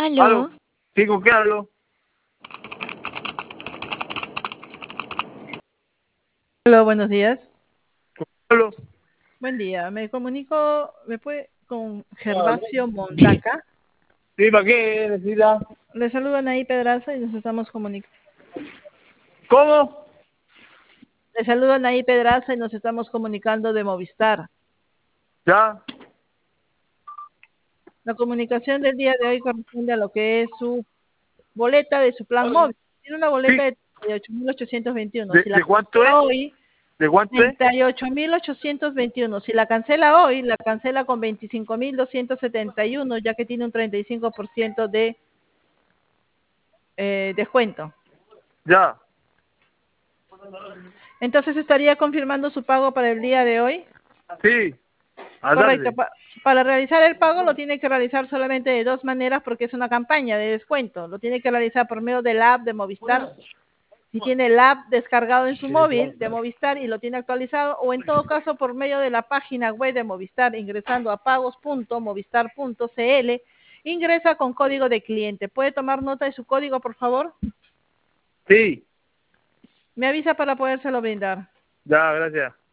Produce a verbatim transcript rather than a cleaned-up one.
¿Aló? ¿Aló? ¿Sí, con qué hablo? Hola, buenos días. ¿Aló? Buen día. Me comunico, ¿me puede con Gervasio Mondaca? Sí, ¿para qué necesita? Le saludan ahí Pedraza y nos estamos comunicando. ¿Cómo? Le saludan ahí Pedraza y nos estamos comunicando de Movistar. ¿Ya? La comunicación del día de hoy corresponde a lo que es su boleta de su plan móvil. Tiene una boleta Sí. de treinta y ocho mil ochocientos veintiuno. ¿De, Si la de cuánto es? cancela hoy, ¿De cuánto es? treinta y ocho mil ochocientos veintiuno. Si la cancela hoy, la cancela con veinticinco mil doscientos setenta y uno, ya que tiene un treinta y cinco por ciento de eh, descuento. Ya. Entonces estaría confirmando su pago para el día de hoy. Sí. A la Correcto. tarde. Pa para realizar el pago lo tiene que realizar solamente de dos maneras porque es una campaña de descuento. Lo tiene que realizar por medio de la app de Movistar. Si tiene el app descargado en su móvil de Movistar y lo tiene actualizado, o en todo caso por medio de la página web de Movistar, ingresando a pagos punto movistar punto c l, ingresa con código de cliente. ¿Puede tomar nota de su código, por favor? Sí. Me avisa para podérselo brindar. Ya, gracias.